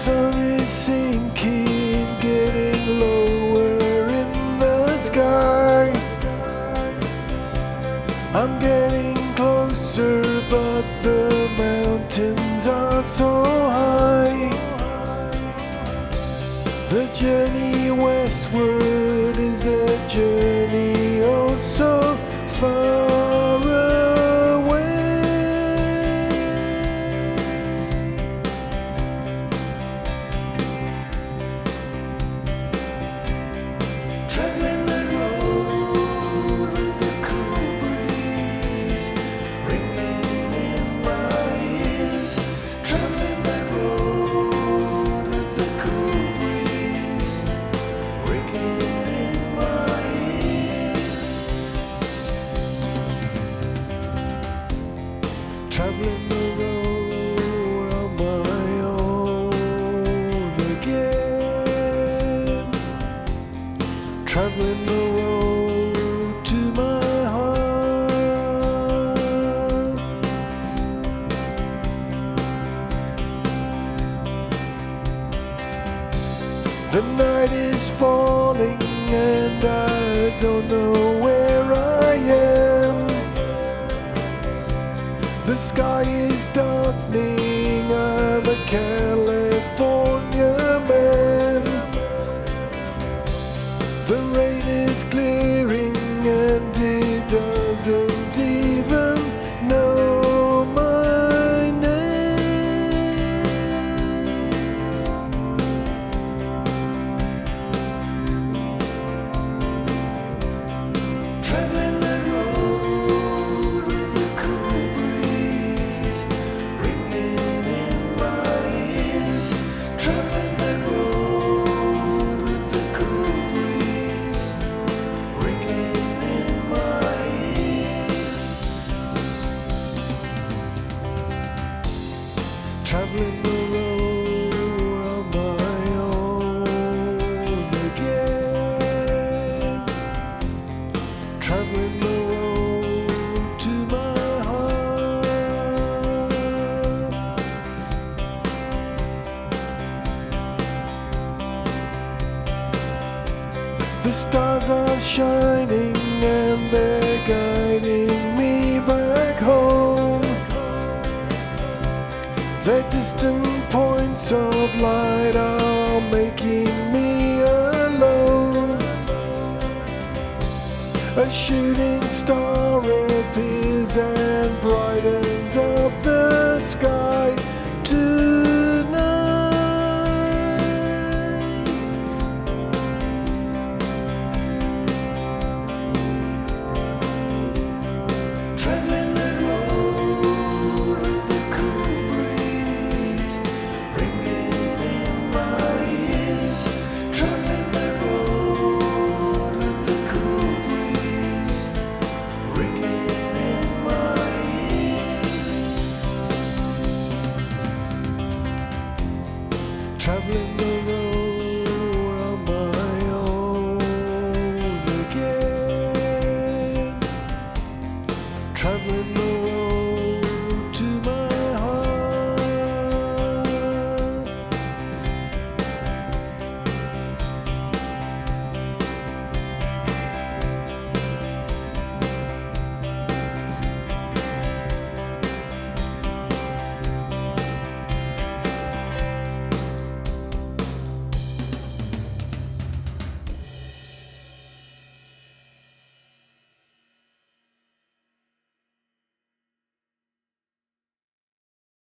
sun is sinking, getting lower in the sky. I'm getting closer, but the mountains are so high. The journey westward is a journey oh so far away. Traveling that road with a cool breeze ringing in my ears. Traveling that road with a cool breeze ringing in my ears. Traveling the road on my own again. Traveling the road to my heart. The night is falling and I don't know where I am. The sky is darkening, I'm a California man. The rain is clearing and it doesn't even know my name. Traveling that road with a cool breeze ringing in my ears. Traveling that road with a cool breeze ringing in my ears. Traveling the road on my own again. Traveling the road to my heart. The stars are shining and they're guiding me back home. The distant points of light are making me alone. A shooting star appears and brightens up the sky.